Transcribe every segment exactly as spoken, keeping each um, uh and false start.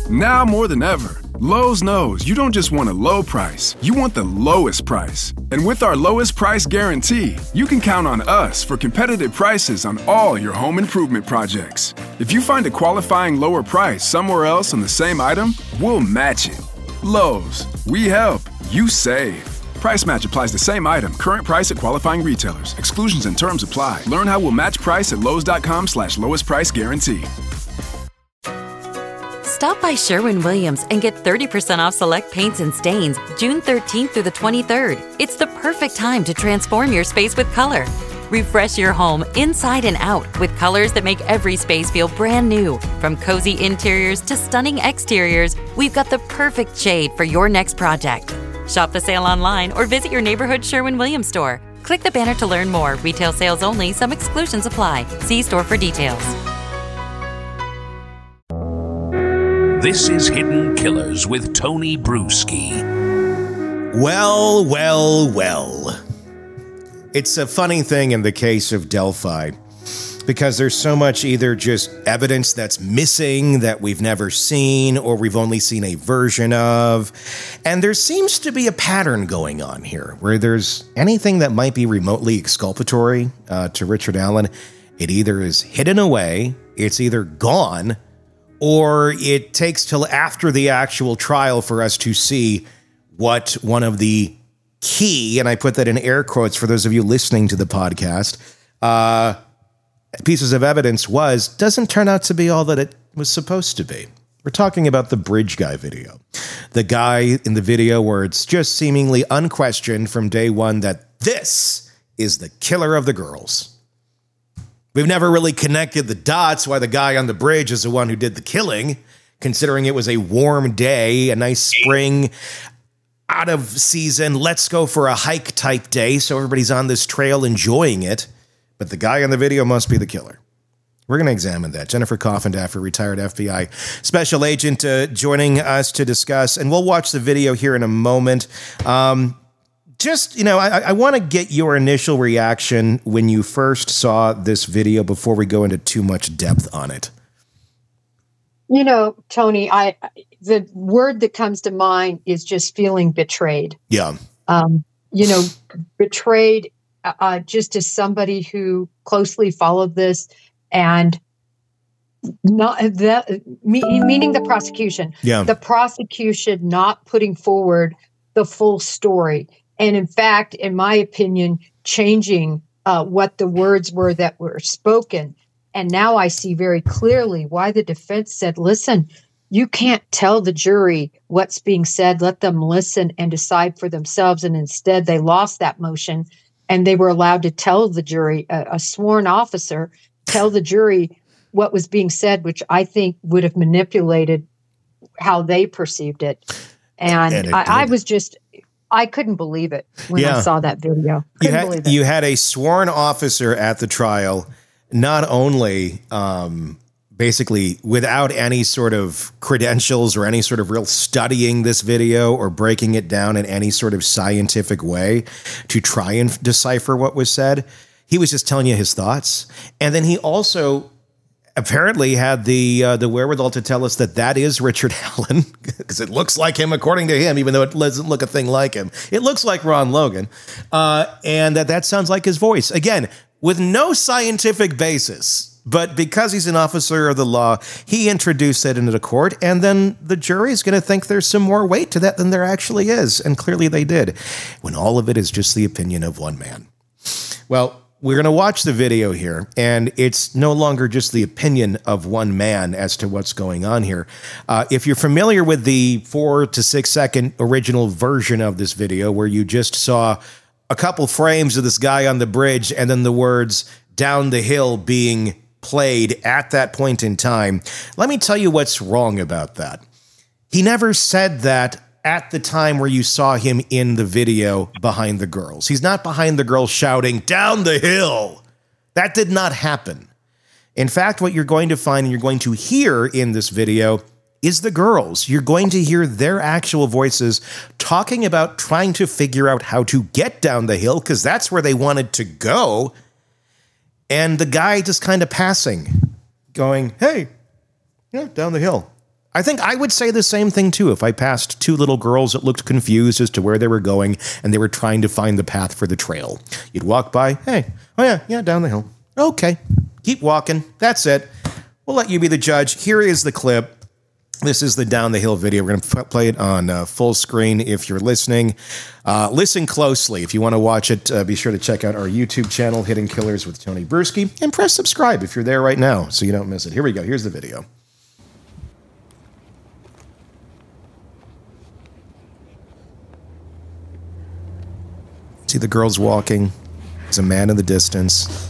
Now more than ever, Lowe's knows you don't just want a low price, you want the lowest price. And with our lowest price guarantee, you can count on us for competitive prices on all your home improvement projects. If you find a qualifying lower price somewhere else on the same item, we'll match it. Lowe's, we help, you save. Price match applies the same item. Current price at qualifying retailers. Exclusions and terms apply. Learn how we'll match price at lowes.com slash lowest price guarantee. Stop by Sherwin-Williams and get thirty percent off select paints and stains June thirteenth through the twenty-third. It's the perfect time to transform your space with color. Refresh your home inside and out with colors that make every space feel brand new. From cozy interiors to stunning exteriors, we've got the perfect shade for your next project. Shop the sale online or visit your neighborhood Sherwin-Williams store. Click the banner to learn more. Retail sales only. Some exclusions apply. See store for details. This is Hidden Killers with Tony Bruschi. Well, well, well. It's a funny thing in the case of Delphi, because there's so much either just evidence that's missing that we've never seen or we've only seen a version of. And there seems to be a pattern going on here where there's anything that might be remotely exculpatory uh, to Richard Allen. It either is hidden away, it's either gone, or it takes till after the actual trial for us to see what one of the key, and I put that in air quotes for those of you listening to the podcast, uh, pieces of evidence was, doesn't turn out to be all that it was supposed to be. We're talking about the bridge guy video. The guy in the video where it's just seemingly unquestioned from day one that this is the killer of the girls. We've never really connected the dots why the guy on the bridge is the one who did the killing, considering it was a warm day, a nice spring, out of season, let's go for a hike type day, so everybody's on this trail enjoying it. But the guy in the video must be the killer. We're going to examine that. Jennifer Coffindaffer, retired F B I special agent, uh, joining us to discuss, and we'll watch the video here in a moment. Um, just, you know, I, I want to get your initial reaction when you first saw this video before we go into too much depth on it. You know, Tony, I the word that comes to mind is just feeling betrayed. Yeah. Um, you know, betrayed uh, just as somebody who closely followed this and not that me, meaning the prosecution. Yeah. The prosecution not putting forward the full story. And in fact, in my opinion, changing uh, what the words were that were spoken. And now I see very clearly why the defense said, listen, you can't tell the jury what's being said. Let them listen and decide for themselves. And instead, they lost that motion and they were allowed to tell the jury, a, a sworn officer, tell the jury what was being said, which I think would have manipulated how they perceived it. And, and it I, I was just, I couldn't believe it when yeah. I saw that video. Couldn't you had, believe it. You had a sworn officer at the trial, not only um, basically without any sort of credentials or any sort of real studying this video or breaking it down in any sort of scientific way to try and decipher what was said. He was just telling you his thoughts. And then he also apparently had the uh, the wherewithal to tell us that that is Richard Allen, because it looks like him according to him, even though it doesn't look a thing like him. It looks like Ron Logan. Uh, and that that sounds like his voice. Again, with no scientific basis, but because he's an officer of the law, he introduced that into the court, and then the jury is going to think there's some more weight to that than there actually is, and clearly they did, when all of it is just the opinion of one man. Well, we're going to watch the video here, and it's no longer just the opinion of one man as to what's going on here. Uh, if you're familiar with the four to six second original version of this video, where you just saw a couple frames of this guy on the bridge and then the words "down the hill" being played at that point in time, let me tell you what's wrong about that. He never said that at the time where you saw him in the video behind the girls. He's not behind the girls shouting, "Down the hill." That did not happen. In fact, what you're going to find and you're going to hear in this video is the girls. You're going to hear their actual voices talking about trying to figure out how to get down the hill, because that's where they wanted to go. And the guy just kind of passing, going, "Hey, yeah, down the hill." I think I would say the same thing, too, if I passed two little girls that looked confused as to where they were going and they were trying to find the path for the trail. You'd walk by, hey, oh yeah, yeah, down the hill. Okay, keep walking. That's it. We'll let you be the judge. Here is the clip. This is the Down the Hill video. We're going to f- play it on uh, full screen if you're listening. Uh, listen closely. If you want to watch it, uh, be sure to check out our YouTube channel, Hidden Killers with Tony Bruschi, and press subscribe if you're there right now so you don't miss it. Here we go. Here's the video. See the girls walking. There's a man in the distance.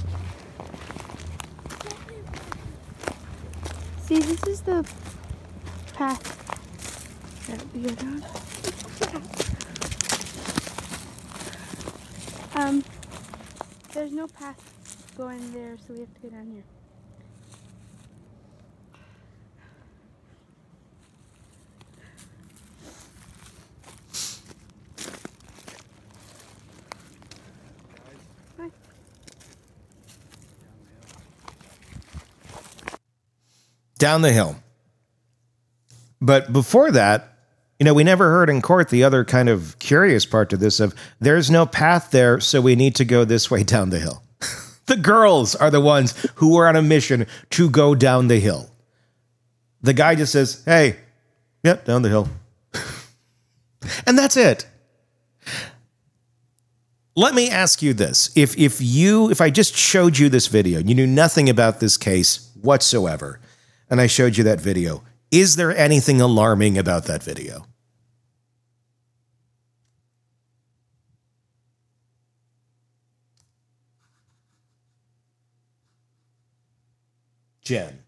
See, this is the path that we go down. Um, there's no path going there, so we have to go down here. Down the hill. But before that, you know, we never heard in court the other kind of curious part to this of there's no path there, so we need to go this way down the hill. The girls are the ones who were on a mission to go down the hill. The guy just says, hey, yep, down the hill. And that's it. Let me ask you this. If if you if I just showed you this video, you knew nothing about this case whatsoever, and I showed you that video, is there anything alarming about that video? Jen.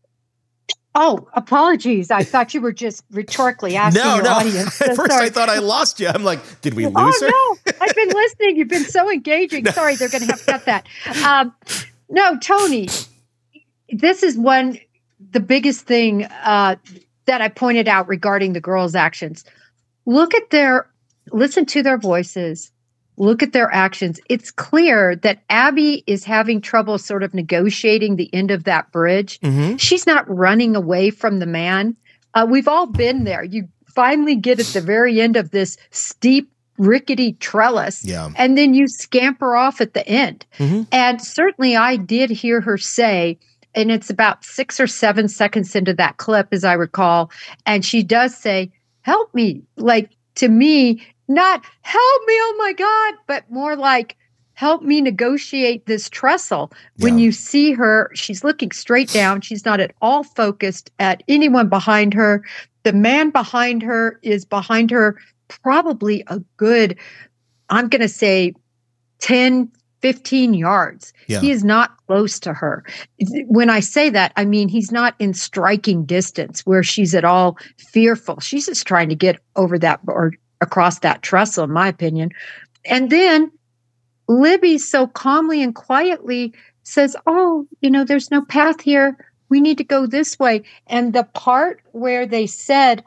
Oh, apologies. I thought you were just rhetorically asking no, your no. audience. At So first sorry. I thought I lost you. I'm like, did we lose Oh, her? no. I've been listening. You've been so engaging. Sorry, they're going to have to cut that. Um, no, Tony, this is one, the biggest thing uh, that I pointed out regarding the girls' actions. Look at their, listen to their voices. Look at their actions. It's clear that Abby is having trouble sort of negotiating the end of that bridge. Mm-hmm. She's not running away from the man. Uh, we've all been there. You finally get at the very end of this steep, rickety trellis, Yeah. and then you scamper off at the end. Mm-hmm. And certainly I did hear her say, and it's about six or seven seconds into that clip, as I recall, and she does say, help me. Like, to me, not help me, oh my God, but more like, help me negotiate this trestle. When Yeah. you see her, she's looking straight down. She's not at all focused at anyone behind her. The man behind her is behind her probably a good, I'm going to say ten, fifteen yards. Yeah. He is not close to her. When I say that, I mean, he's not in striking distance where she's at all fearful. She's just trying to get over that or across that trestle, in my opinion. And then Libby so calmly and quietly says, oh, you know, there's no path here. We need to go this way. And the part where they said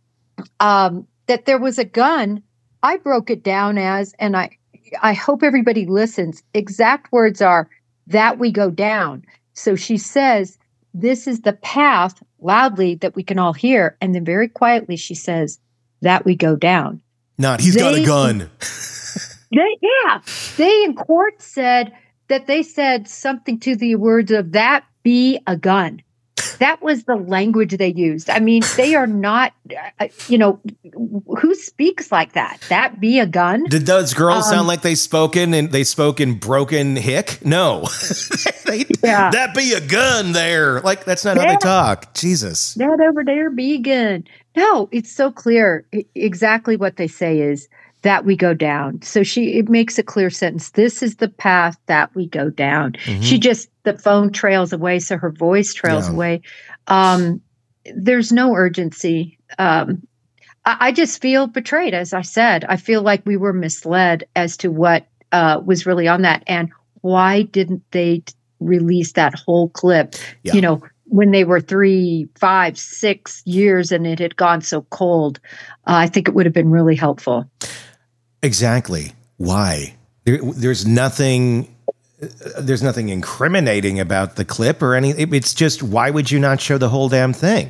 um, that there was a gun, I broke it down as, and I, I hope everybody listens, exact words are, that we go down. So she says, this is the path, loudly, that we can all hear. And then very quietly she says, that we go down. Not, he's got a They- gun. They, yeah, they in court said that they said something to the words of that be a gun. That was the language they used. I mean, they are not, uh, you know, who speaks like that? That be a gun? Did those girls Um, sound like they spoken and they spoke in broken hick? No. They- Yeah. That be a gun there. Like, that's not how Yeah. they talk. Jesus. That over there be a gun. No, it's so clear. I- exactly what they say is that we go down. So she, it makes a clear sentence. This is the path that we go down. Mm-hmm. She just, the phone trails away. So her voice trails Yeah. away. Um, there's no urgency. Um, I, I just feel betrayed. As I said, I feel like we were misled as to what uh, was really on that. And why didn't they t- release that whole clip? Yeah. You know, when they were three, five, six years and it had gone so cold, uh, I think it would have been really helpful. Exactly. Why? There, there's nothing. There's nothing incriminating about the clip or anything. It's just, why would you not show the whole damn thing?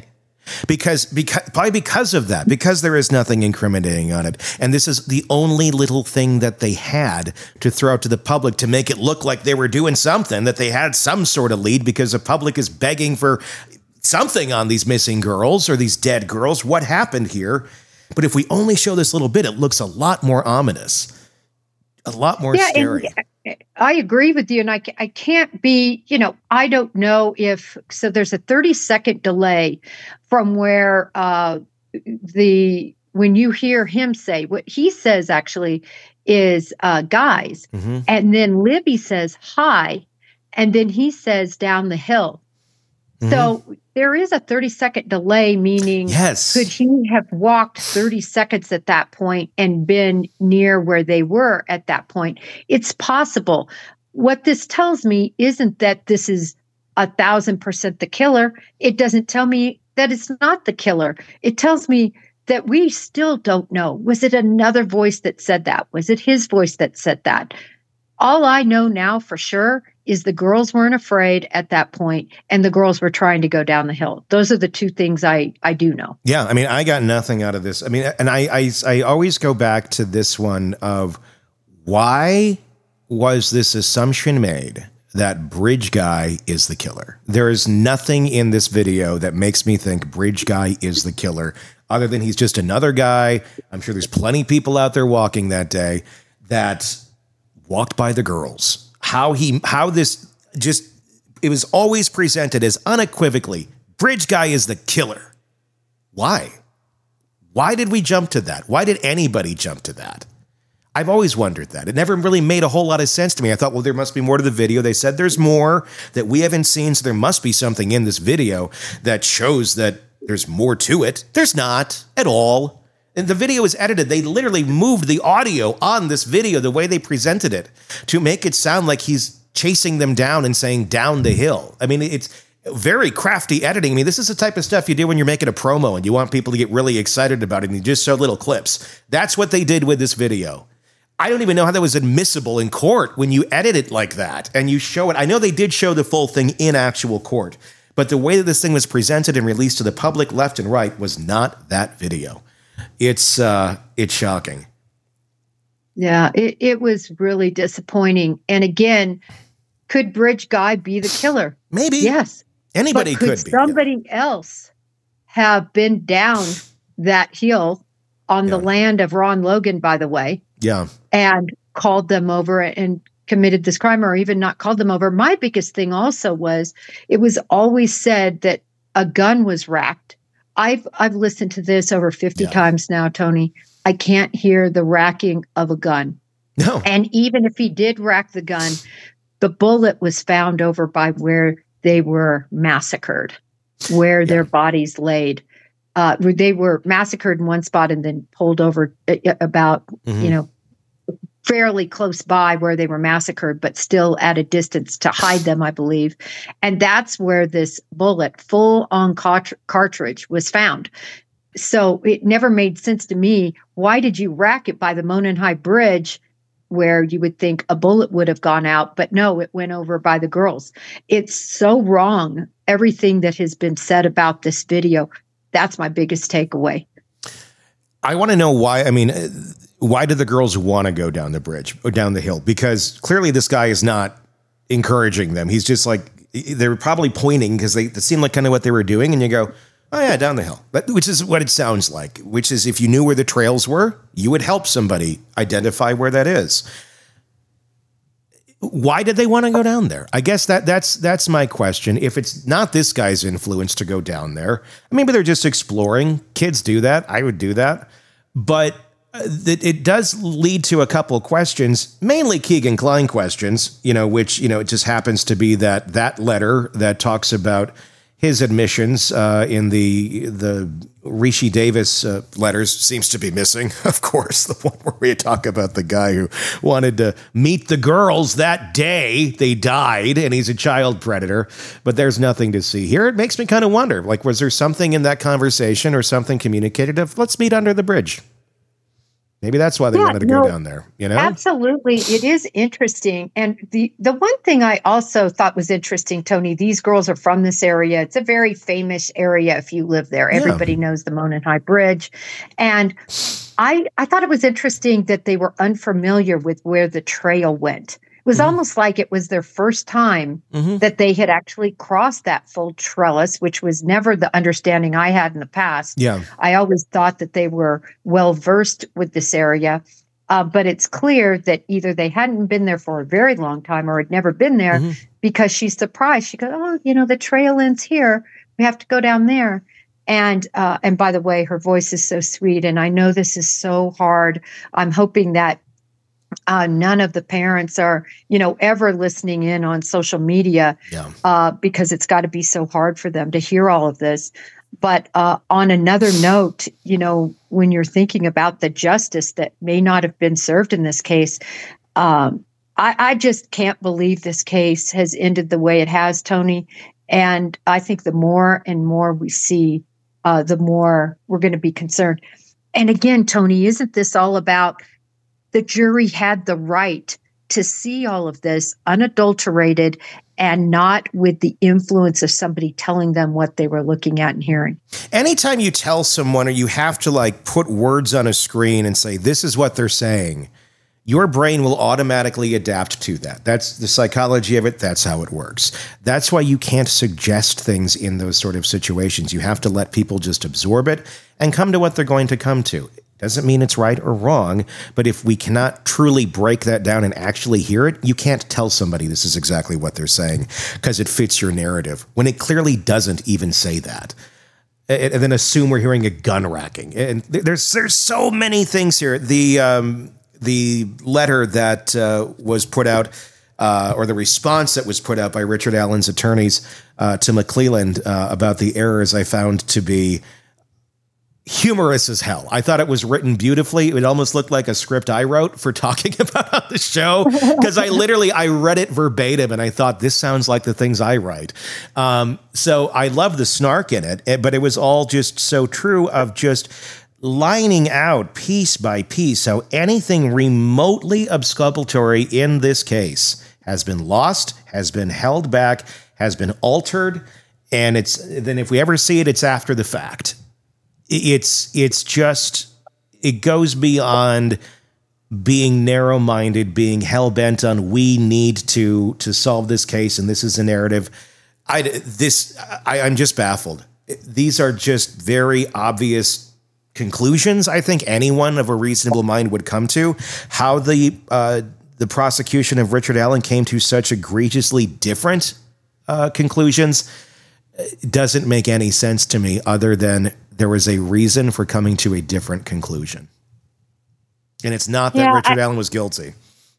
Because, because probably because of that, because there is nothing incriminating on it. And this is the only little thing that they had to throw out to the public to make it look like they were doing something, that they had some sort of lead, because the public is begging for something on these missing girls or these dead girls. What happened here? But if we only show this little bit, it looks a lot more ominous, a lot more yeah, scary. And I agree with you. And I, I can't be, you know, I don't know if, so there's a thirty second delay from where uh, the, when you hear him say, what he says actually is uh, guys. Mm-hmm. And then Libby says, hi. And then he says down the hill. Mm-hmm. So there is a thirty second delay, meaning yes. could he have walked thirty seconds at that point and been near where they were at that point? It's possible. What this tells me isn't that this is a thousand percent the killer. It doesn't tell me that it's not the killer. It tells me that we still don't know. Was it another voice that said that? Was it his voice that said that? All I know now for sure is the girls weren't afraid at that point, and the girls were trying to go down the hill. Those are the two things I, I do know. Yeah, I mean, I got nothing out of this. I mean, and I, I I always go back to this one of why was this assumption made that Bridge Guy is the killer? There is nothing in this video that makes me think Bridge Guy is the killer, other than he's just another guy. I'm sure there's plenty of people out there walking that day that walked by the girls. How he, how this just, it was always presented as unequivocally, Bridge Guy is the killer. Why? Why did we jump to that? Why did anybody jump to that? I've always wondered that. It never really made a whole lot of sense to me. I thought, well, there must be more to the video. They said there's more that we haven't seen, so there must be something in this video that shows that there's more to it. There's not at all. And the video is edited. They literally moved the audio on this video, the way they presented it, to make it sound like he's chasing them down and saying down the hill. I mean, it's very crafty editing. I mean, this is the type of stuff you do when you're making a promo and you want people to get really excited about it and you just show little clips. That's what they did with this video. I don't even know how that was admissible in court when you edit it like that and you show it. I know they did show the full thing in actual court, but the way that this thing was presented and released to the public left and right was not that video. It's uh, it's shocking. Yeah, it, it was really disappointing. And again, could Bridge Guy be the killer? Maybe. Yes. Anybody but could, could be. Somebody yeah. else have been down that hill on yeah. the land of Ron Logan, by the way. Yeah. And called them over and committed this crime, or even not called them over. My biggest thing also was it was always said that a gun was racked. I've I've listened to this over fifty yeah. times now, Tony. I can't hear the racking of a gun. No. And even if he did rack the gun, the bullet was found over by where they were massacred, where yeah. their bodies laid. Uh, they were massacred in one spot and then pulled over about, mm-hmm. you know, fairly close by where they were massacred, but still at a distance to hide them, I believe. And that's where this bullet, full on cart- cartridge, was found. So it never made sense to me. Why did you rack it by the Monon High Bridge where you would think a bullet would have gone out? But no, it went over by the girls. It's so wrong, everything that has been said about this video. That's my biggest takeaway. I want to know why. I mean, why did the girls want to go down the bridge or down the hill? Because clearly this guy is not encouraging them. He's just like, they were probably pointing because they it seemed like kind of what they were doing. And you go, oh yeah, down the hill, but, which is what it sounds like, which is if you knew where the trails were, you would help somebody identify where that is. Why did they want to go down there? I guess that that's that's my question. If it's not this guy's influence to go down there, maybe they're just exploring. Kids do that. I would do that. But it, it does lead to a couple of questions, mainly Keegan Kline questions, you know, which, you know, it just happens to be that that letter that talks about his admissions uh, in the the Rishi Davis uh, letters seems to be missing. Of course, the one where we talk about the guy who wanted to meet the girls that day they died, and he's a child predator. But there's nothing to see here. It makes me kind of wonder, like, was there something in that conversation or something communicated of let's meet under the bridge? Maybe that's why they Yeah, wanted to no, go down there, you know? Absolutely. It is interesting. And the, the one thing I also thought was interesting, Tony, these girls are from this area. It's a very famous area if you live there. Yeah. Everybody knows the Monon High Bridge. And I, I thought it was interesting that they were unfamiliar with where the trail went. It was mm-hmm. almost like it was their first time mm-hmm. that they had actually crossed that full trellis, which was never the understanding I had in the past. Yeah. I always thought that they were well versed with this area. Uh, but it's clear that either they hadn't been there for a very long time or had never been there mm-hmm. because she's surprised. She goes, oh, you know, the trail ends here. We have to go down there. And uh, and by the way, her voice is so sweet. And I know this is so hard. I'm hoping that uh, none of the parents are, you know, ever listening in on social media yeah. uh, because it's got to be so hard for them to hear all of this. But uh, on another note, you know, when you're thinking about the justice that may not have been served in this case, um, I, I just can't believe this case has ended the way it has, Tony. And I think the more and more we see, uh, the more we're going to be concerned. And again, Tony, isn't this all about the jury had the right to see all of this unadulterated and not with the influence of somebody telling them what they were looking at and hearing? Anytime you tell someone or you have to like put words on a screen and say, this is what they're saying, your brain will automatically adapt to that. That's the psychology of it. That's how it works. That's why you can't suggest things in those sort of situations. You have to let people just absorb it and come to what they're going to come to. Doesn't mean it's right or wrong, but if we cannot truly break that down and actually hear it, you can't tell somebody this is exactly what they're saying because it fits your narrative when it clearly doesn't even say that. And then assume we're hearing a gun racking. And there's there's so many things here. The um, the letter that uh, was put out, uh, or the response that was put out by Richard Allen's attorneys uh, to McClelland uh, about the errors, I found to be humorous as hell. I thought it was written beautifully. It almost looked like a script I wrote for talking about on the show because I literally, I read it verbatim and I thought this sounds like the things I write. Um, so I love the snark in it, but it was all just so true of just lining out piece by piece how anything remotely exculpatory in this case has been lost, has been held back, has been altered. And it's then if we ever see it, it's after the fact. It's it's just, it goes beyond being narrow-minded, being hell-bent on we need to to solve this case and this is a narrative. I, this, I, I'm just baffled. These are just very obvious conclusions I think anyone of a reasonable mind would come to. How the uh, the prosecution of Richard Allen came to such egregiously different uh, conclusions doesn't make any sense to me other than there was a reason for coming to a different conclusion. And it's not that yeah, Richard I, Allen was guilty.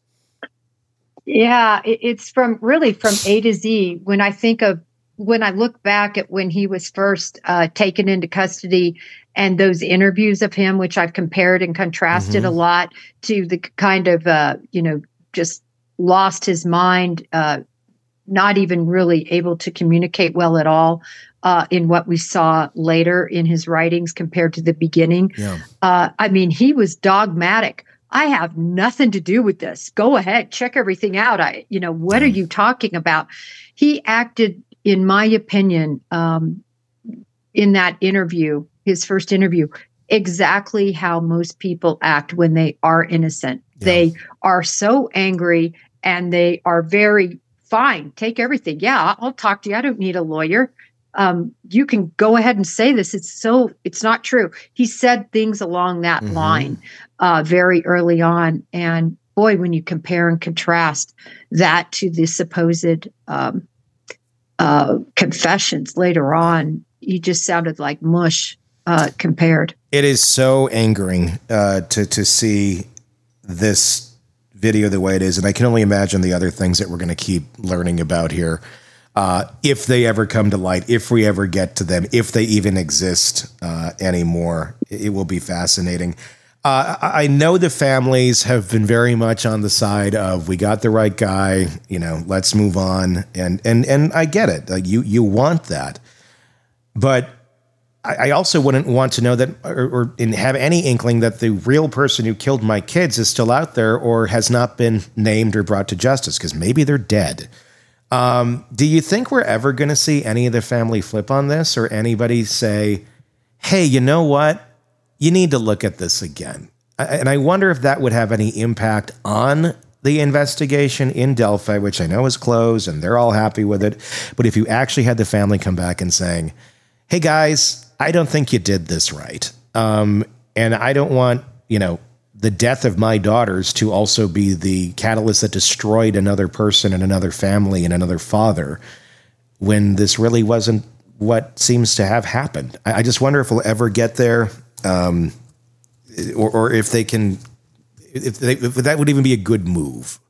Yeah, it, it's from really from A to Z. When I think of, when I look back at when he was first uh, taken into custody and those interviews of him, which I've compared and contrasted mm-hmm. a lot to the kind of, uh, you know, just lost his mind, uh, not even really able to communicate well at all. Uh, in what we saw later in his writings compared to the beginning. Yeah. Uh, I mean, he was dogmatic. I have nothing to do with this. Go ahead, check everything out. I, you know, what are you talking about? He acted, in my opinion, um, in that interview, his first interview, exactly how most people act when they are innocent. Yeah. They are so angry and they are very fine. Take everything. Yeah, I'll talk to you. I don't need a lawyer. Um, you can go ahead and say this. It's so, it's not true. He said things along that mm-hmm. line uh, very early on. And boy, when you compare and contrast that to the supposed um, uh, confessions later on, he just sounded like mush uh, compared. It is so angering uh, to, to see this video the way it is. And I can only imagine the other things that we're going to keep learning about here. Uh, if they ever come to light, if we ever get to them, if they even exist uh, anymore, it will be fascinating. Uh, I know the families have been very much on the side of we got the right guy, you know, let's move on. And and and I get it. Like you you want that. But I also wouldn't want to know that or, or have any inkling that the real person who killed my kids is still out there or has not been named or brought to justice, because maybe they're dead. Um, do you think we're ever going to see any of the family flip on this, or anybody say, hey, you know what? You need to look at this again? And I wonder if that would have any impact on the investigation in Delphi, which I know is closed and they're all happy with it. But if you actually had the family come back and saying, hey guys, I don't think you did this right. Um, and I don't want, you know, the death of my daughters to also be the catalyst that destroyed another person and another family and another father, when this really wasn't what seems to have happened. I, I just wonder if we'll ever get there, um, or, or if they can, if, they, if that would even be a good move.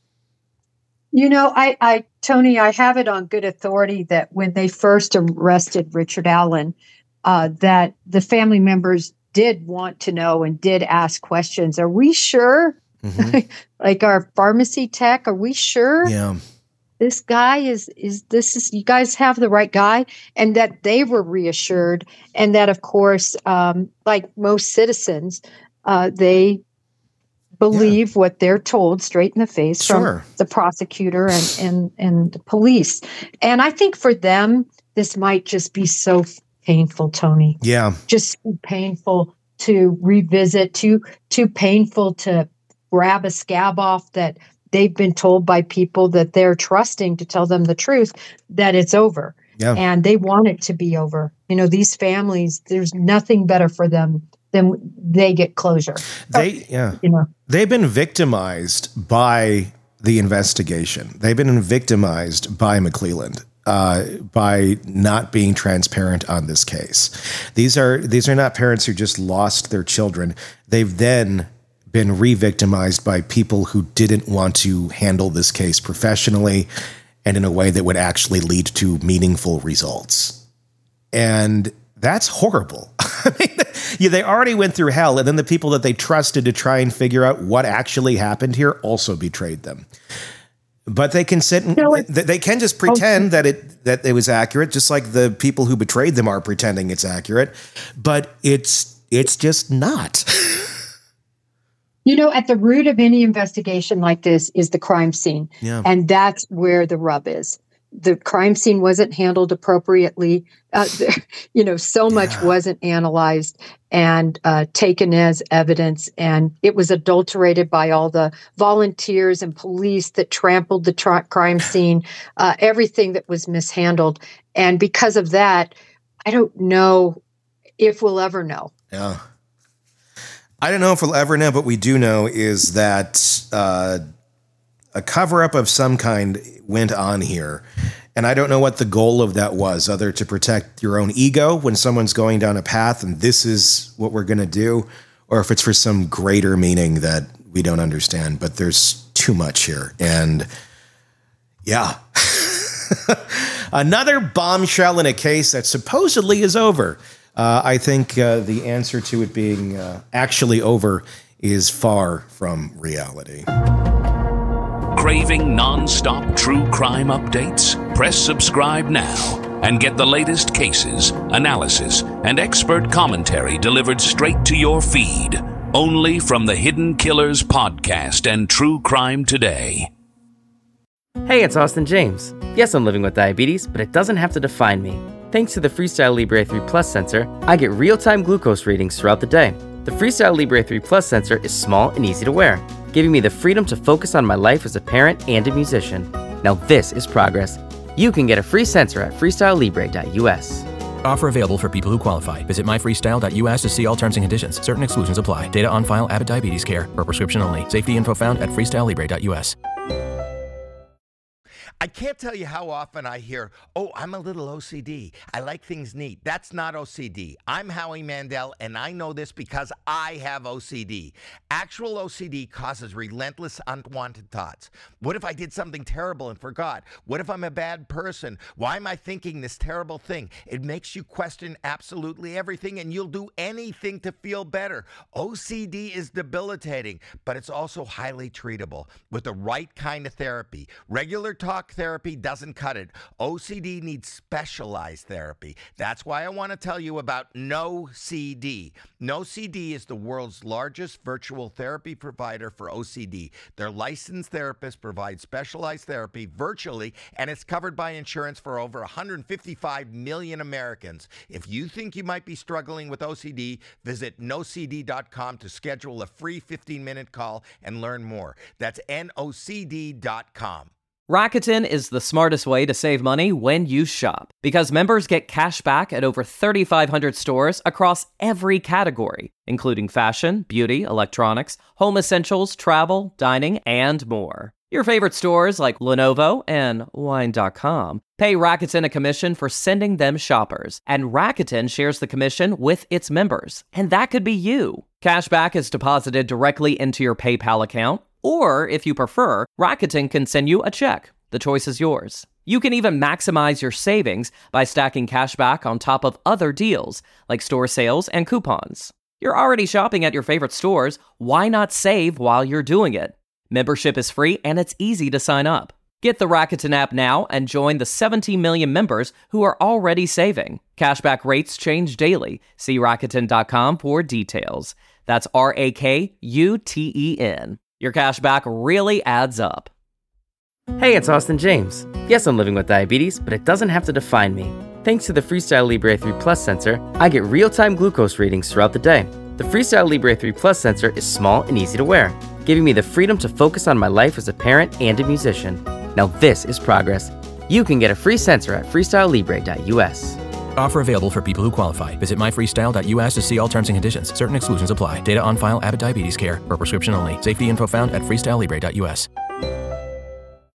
You know, I, I, Tony, I have it on good authority that when they first arrested Richard Allen, uh, that the family members did want to know and did ask questions. Are we sure? Mm-hmm. Like our pharmacy tech, are we sure? Yeah. This guy is, is this is, you guys have the right guy? And that they were reassured. And that, of course, um, like most citizens, uh, they believe yeah. what they're told straight in the face sure. from the prosecutor and, and, and the police. And I think for them, this might just be so painful, Tony. Yeah. Just painful to revisit, too, too painful to grab a scab off that they've been told by people that they're trusting to tell them the truth, that it's over. Yeah. And they want it to be over. You know, these families, there's nothing better for them than they get closure. They, yeah. You know, they've been victimized by the investigation. They've been victimized by McClelland. Uh, by not being transparent on this case. These are these are not parents who just lost their children. They've then been re-victimized by people who didn't want to handle this case professionally and in a way that would actually lead to meaningful results. And that's horrible. I mean, yeah, they already went through hell, and then the people that they trusted to try and figure out what actually happened here also betrayed them. But they can sit and no, they can just pretend okay. that it that it was accurate, just like the people who betrayed them are pretending it's accurate. But it's it's just not. You know, at the root of any investigation like this is the crime scene. Yeah. And that's where the rub is. The crime scene wasn't handled appropriately. Uh, there, you know, so much yeah. wasn't analyzed and uh, taken as evidence. And it was adulterated by all the volunteers and police that trampled the tra- crime scene, uh, everything that was mishandled. And because of that, I don't know if we'll ever know. Yeah. I don't know if we'll ever know, but we do know is that uh, a cover-up of some kind went on here. And I don't know what the goal of that was, other to protect your own ego when someone's going down a path and this is what we're going to do, or if it's for some greater meaning that we don't understand. But there's too much here. And yeah, another bombshell in a case that supposedly is over. Uh, I think uh, the answer to it being uh, actually over is far from reality. Craving non-stop true crime updates? Press subscribe now and get the latest cases, analysis, and expert commentary delivered straight to your feed. Only from the Hidden Killers podcast and True Crime Today. Hey, it's Austin James. Yes, I'm living with diabetes, but it doesn't have to define me. Thanks to the Freestyle Libre three Plus sensor, I get real-time glucose readings throughout the day. The Freestyle Libre three Plus sensor is small and easy to wear, giving me the freedom to focus on my life as a parent and a musician. Now this is progress. You can get a free sensor at freestyle libre dot u s. Offer available for people who qualify. Visit my freestyle dot u s to see all terms and conditions. Certain exclusions apply. Data on file, Abbott Diabetes Care. Per prescription only. Safety info found at freestyle libre dot u s. I can't tell you how often I hear, oh, I'm a little O C D. I like things neat. That's not O C D. I'm Howie Mandel, and I know this because I have O C D. Actual O C D causes relentless unwanted thoughts. What if I did something terrible and forgot? What if I'm a bad person? Why am I thinking this terrible thing? It makes you question absolutely everything, and you'll do anything to feel better. O C D is debilitating, but it's also highly treatable with the right kind of therapy. Regular talk Shock therapy doesn't cut it. O C D needs specialized therapy. That's why I want to tell you about NoCD. NoCD is the world's largest virtual therapy provider for O C D. Their licensed therapists provide specialized therapy virtually, and it's covered by insurance for over one hundred fifty-five million Americans. If you think you might be struggling with O C D, visit no c d dot com to schedule a free fifteen-minute call and learn more. That's N O C D dot com. Rakuten is the smartest way to save money when you shop, because members get cash back at over thirty-five hundred stores across every category, including fashion, beauty, electronics, home essentials, travel, dining, and more. Your favorite stores like Lenovo and wine dot com pay Rakuten a commission for sending them shoppers, and Rakuten shares the commission with its members, and that could be you. Cashback is deposited directly into your PayPal account, or if you prefer, Rakuten can send you a check. The choice is yours. You can even maximize your savings by stacking cashback on top of other deals, like store sales and coupons. You're already shopping at your favorite stores. Why not save while you're doing it? Membership is free and it's easy to sign up. Get the Rakuten app now and join the seventeen million members who are already saving. Cashback rates change daily. See Rakuten dot com for details. That's R A K U T E N. Your cashback really adds up. Hey, it's Austin James. Yes, I'm living with diabetes, but it doesn't have to define me. Thanks to the Freestyle Libre three Plus sensor, I get real-time glucose readings throughout the day. The Freestyle Libre three Plus sensor is small and easy to wear, giving me the freedom to focus on my life as a parent and a musician. Now this is progress. You can get a free sensor at freestyle libre dot u s. Offer available for people who qualify. Visit my freestyle dot u s to see all terms and conditions. Certain exclusions apply. Data on file, Abbott Diabetes Care. Per prescription only. Safety info found at freestyle libre dot u s.